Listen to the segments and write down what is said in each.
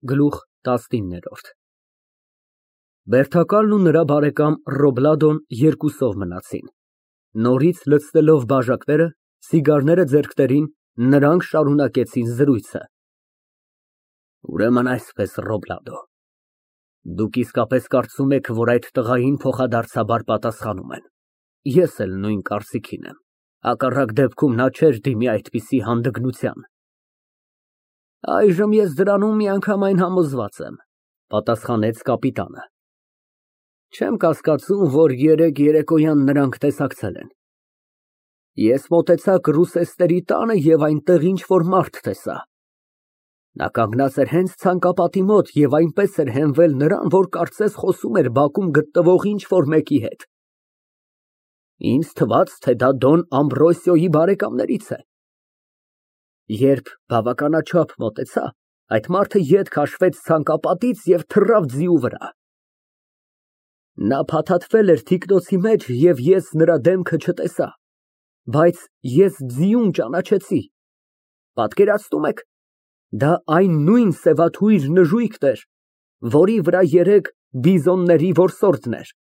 Գլուխ 19 Բերդակալն ու նրա բարեկամ Ռոբլադոն երկուսով մնացին, նորից լցնելով բաժակները, սիգարները ձեռքներին, նրանք շարունակեցին զրույցը։ Ուրեմն այսպես, Ռոբլադո, դուք իսկապես կարծում եք, որ այդ տղային փոխադարձաբար պատասխանում են։ Ես էլ նույն կարծիքին եմ, հակառակ դեպքում նա չէր դիմի այդպիսի հանդգնության։ Այժմ ես դրանում միանգամայն համոզված եմ, պատասխանեց կապիտանը։ Չեմ կասկածում, որ երեկոյան նրանք տեսակցել են։ Ես մոտեցա Ռուսեստերի տանը և այնտեղ ինչ-որ մարդ տեսա։ Նա կանգնած էր հենց ցանկապատի մոտ և այնպես էր հենվել նրան, որ կարծես խոսում էր բակում գտնվող ինչ֊որ մեկի հետ։ Ինձ թվաց, թե դա Դոն Ամբրոսիոյի բարեկամներից է։ Երբ բավականաչափ մոտեցա, այդ մարդը ետ քաշվեց ցանկապատից և թռավ ձիու վրա։ Նա փաթաթվել էր թիկնոցի մեջ և ես նրա դեմքը չտեսա, բայց ես ձիուն ճանաչեցի։ Պատկերացնում եք, դա այն նույն սևաթույր նժույգն էր, որի վրա երեկ բիզոնների որսորդն էր։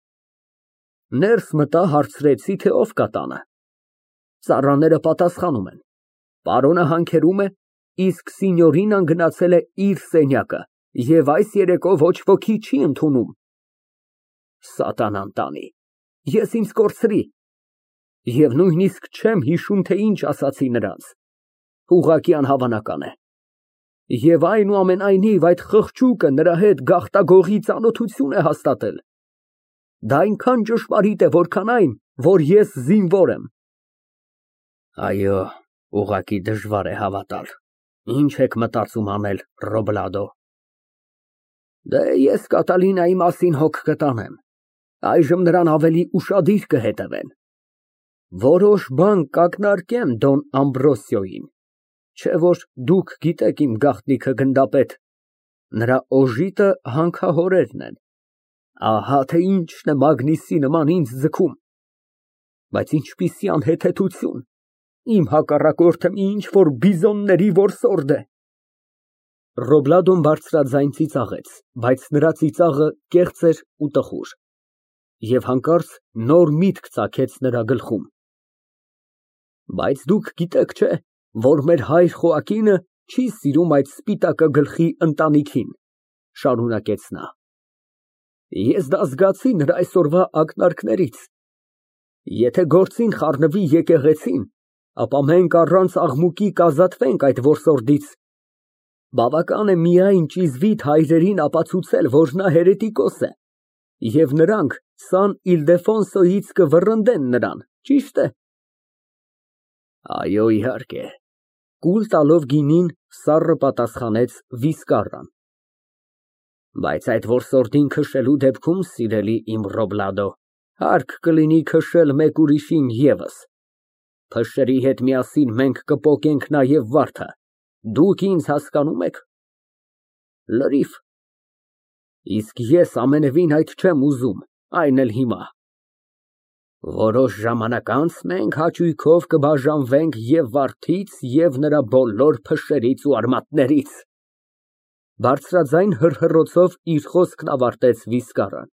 Ներս մտա, հարցրեցի, թե ով կա տանը։ Ծառաները պատասխանում են. պարոնը հանքերում է, իսկ սինյորինան գնացել է իր սենյակը և այս երեկո ոչ ոքի չի ընդունում։ Սատանան տանի, ես ինձ կորցրի և նույնիսկ չեմ հիշում, թե ինչ ասացի նրանց, ուղղակի անհավանական է։ Եվ այնուամենայնիվ այդ խղճուկը նրա հետ գաղտագողի ծանոթություն է հաստատել։ Դա այնքան ճշմարիտ է, որքան այն, որ ես զինվոր եմ։ Այո, ուղղակի դժվար է հավատալ։ Ինչ եք մտածում անել, Ռոբլադո։ Դե ես Կատալինայի մասին հոգ կտանեմ։ Այժմ նրան ավելի ուշադիր կհետևեն։ Որոշ բան կակնարկեմ Դոն Ամբրոսիոյին, չէ որ դուք գիտեք իմ գաղտնիքը գնդապետ, նրա օժիտը հանքահորերն են։ Ահա թե ինչն է Մագնիսի նման ինձ ձգում։ Բայց ինչպիսի անհեթեթություն, իմ հակառակորդը մի ինչ֊որ բիզոնների որսորդ է։ Ռոբլադոն բարձրաձայն ծիծաղեց, բայց նրա ծիծաղը կեղծ էր ու տխուր, և հանկարծ նոր միտք ծագեց նրա գլխում։ Բայց դուք գիտեք, չէ՞, որ մեր հայր Խոակինը չի սիրում այդ սպիտակագլխի ընտանիքին, շարունակեց նա։ Ես դա զգացի նրա այսօրվա ակնարկներից։ Եթե գործին խառնվի եկեղեցին, ապա մենք առանց աղմուկի կազատվենք այդ որսորդից։ Բավական է միայն ճիզվիտ հայրերին ապացուցել, որ նա հերետիկոս է, և նրանք Սան Իլդեֆոնսոյից կվռնդեն նրան, ճի՞շտ է։ Այո, իհարկե, կուլ տալով գինին, սառը պատասխանեց Վիսկարրան։ Բայց այդ որսորդին քշելու դեպքում, սիրելի իմ Ռոբլադո, հարկ կլինի քշել մեկ ուրիշին ևս։ Փշերի հետ միասին մենք կպոկենք նաև վարդը, դուք ինձ հասկանում եք։ Լրիվ։ Իսկ ես ամենևին այդ չեմ ուզում, այն էլ հիմա։ Որոշ ժամանակ անց մենք հաճույքով կբաժանվենք և վարդից, և նրա բոլոր փշերից ու արմատներից։ Բարձրաձայն հռհռոցով իր խոսքն ավարտեց Վիսկարան։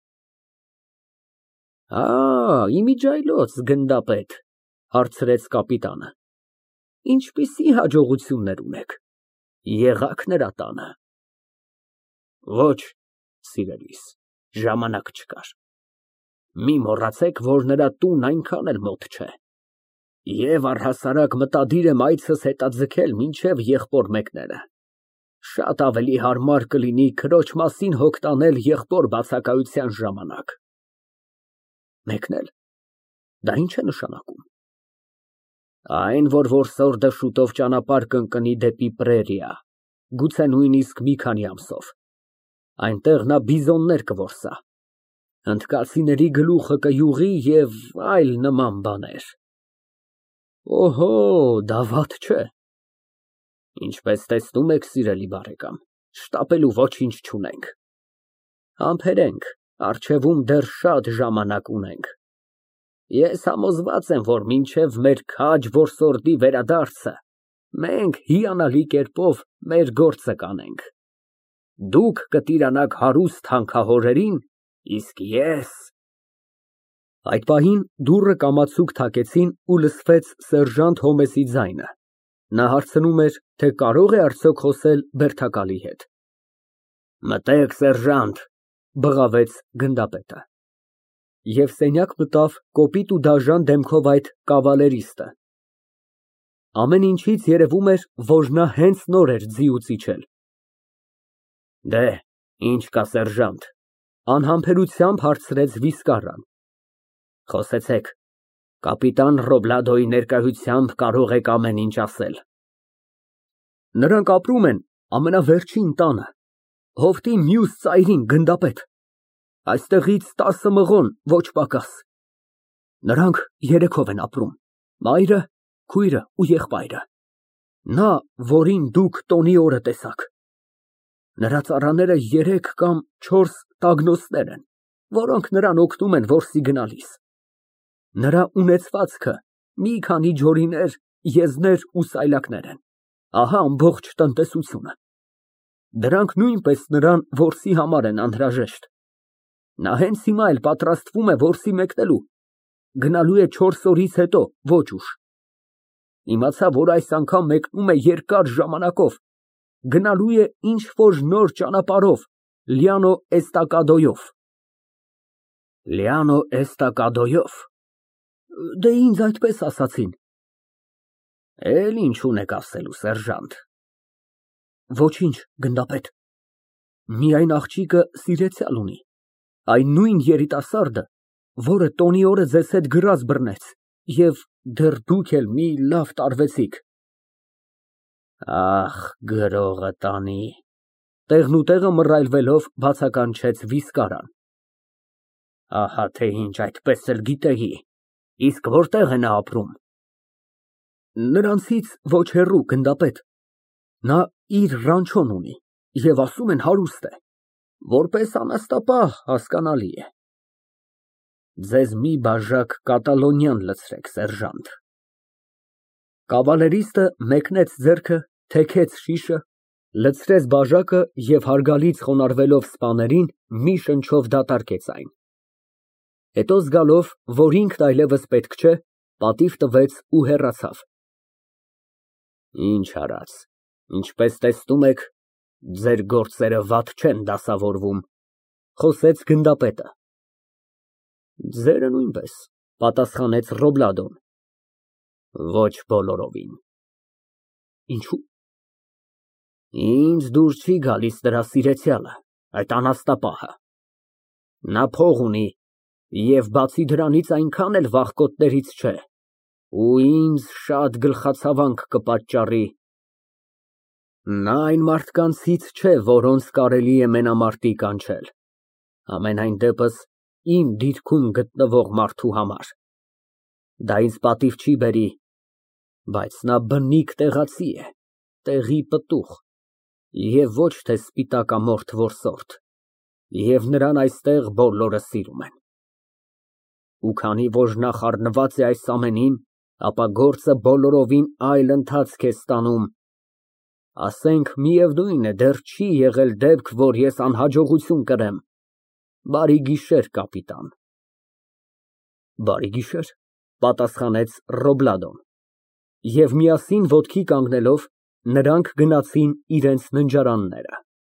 Իմիջիայլոց, գնդապետ, հարցրեց կապիտանը։ Ինչպիսի հաջողություններ ունեք, եղա՞ք նրա տանը։ Ոչ, սիրելիս, ժամանակ չկար։ Մի մոռացեք, որ նրա տունն այնքան էլ մոտ չէ։ Եվ առհասարակ մտադիր եմ այցս հետաձգել մինչև եղբոր մեկները։ Շատ ավելի հարմար կլինի քրոջ մասին հոգ տանել եղբոր բացակայության ժամանակ։ Մեկնել, դա ի՞նչ է նշանակում։ Այն, որ որսորդը շուտով ճանապարհ կընկնի դեպի Պրերիա, գուցե նույնիսկ մի քանի ամսով։ Այնտեղ նա բիզոններ կորսա, հնդկացիների գլուխը կյուղի և այլ նման բաներ։ Օհո, դա վատ չէ։ Ինչպես տեսնում եք, սիրելի բարեկամ, շտապելու ոչինչ չունենք։ Համբերենք, առջևում դեռ շատ ժամանակ ունենք։ Ես համոզված եմ, որ մինչև մեր քաջ որսորդի վերադարձը մենք հիանալի կերպով մեր գործը կանենք։ Դուք կտիրանաք հարուստ հանքահորերին, իսկ ես… Այդ պահին դուռը կամացուկ թակեցին ու լսվեց սերժանտ Հոմեսի ձայնը. նա հարցնում էր, թե կարո՞ղ է արդյոք խոսել բերդակալի հետ։ Մտեք, սերժանտ, բղավեց գնդապետը։ Եվ սենյակ մտավ կոպիտ ու դաժան դեմքով այդ կավալերիստը։ Ամեն ինչից երևում էր, որ նա հենց նոր էր ձիուց իջել։ Դե, ինչ կա, սերժանտ, անհամբերությամբ հարցրեց Վիսկարան։ Խոսեցեք, կապիտան Ռոբլադոյի ներկայությամբ կարող եք ամեն ինչ ասել։ Նրանք ապրում են ամենավերջին տանը, հովտի մյուս ծայրին, գնդապետ, այստեղից 10 մղոն, ոչ պակաս։ Նրանք երեքով են ապրում, մայրը, քույրը ու եղբայրը, նա, որին դուք տոնի օրը տեսաք։ Նրա ծառաները 3 կամ 4 տագնոցներ են, որոնք նրան օգնում են որսի գնալիս։ Նրա ունեցվածքը մի քանի ջորիներ, եզներ ու սայլակներ են, ահա ամբողջ տնտեսությունը։ Դրանք նույնպես նրան որսի համար են անհրաժեշտ։ Նա հենց հիմա էլ պատրաստվում է որսի մեկնելու, գնալու է 4 օրից հետո, ոչ ուշ։ Իմացա, որ այս անգամ մեկնում է երկար ժամանակով, գնալու է ինչ-որ նոր ճանապարհով, Լիանո Էստակադոյով։ Լիանո Էստակադոյով։ Դե ինձ այդպես ասացին։ Էլ ինչ ունեք ասելու, սերժանտ։ Ոչինչ, գնդապետ։ Միայն աղջիկը սիրեցյալ ունի, այն նույն երիտասարդը, որը տոնի օրը ձեզ հետ գրազ բռնեց, և դեռ դուք էլ մի լավ տարվեցիք։ Ախ, գրողը տանի, տեղնուտեղը մռայլվելով բացականչեց Վիսկարան։ Ահա թե ինչ, այդպես էլ գիտեի, իսկ որտեղ է նա ապրում։ Նրանցից ոչ հեռու, գնդապետ, նա իր ռանչոն ունի և ասում են հարուստ է, որպես անաստապահ հասկանալի է։ Ձեզ մի բաժակ կատալոնյան լցրեք, սերժանտ։ Կավալերիստը մեկնեց ձեռքը, թեքեց շիշը, լցրեց բաժակը և հարգալից խոնարհվելով սպաներին, մի շնչով դատարկեց այն։ Հետո զգալով, որ ինքն այլևս պետք չէ, պատիվ տվեց ու հեռացավ։ Ինչ արած, ինչպես տեսնում եք, ձեր գործերը վատ չեն դասավորվում, խոսեց գնդապետը։ Ձերը նույնպես, պատասխանեց Ռոբլադոն։ Ոչ բոլորովին։ Ինչու՞։ Ինձ դուր չի գալիս նրա սիրեցյալը, այդ անաստապահը։ Նա փող ունի և բացի դրանից այնքան էլ վախկոտներից չէ, ու ինձ շատ գլխացավանք կպատճառի։ Նա այն մարդկանցից չէ, որոնց կարելի է մենամարտի կանչել, համենայն դեպս իմ դիրքում գտնվող մարդու համար։ Դա ինձ պատիվ չի բերի, բայց նա բնիկ տեղացի է, տեղի պտուղ, և ոչ թե սպիտակամորթ որսորդ, և նրան այստեղ բոլորը սիրում են։ Ու քանի որ նա խառնված է այս ամենին, ապա գործը բոլորովին այլ ընթացք է ստանում։ Ասենք, միևնույն է, դեռ չի եղել դեպք, որ ես անհաջողություն կրեմ։ Բարի գիշեր, կապիտան։ Բարի գիշեր, պատասխանեց Ռոբլադոն։ Եվ միասին ոտքի կանգնելով, նրանք գնացին իրենց ննջարանները։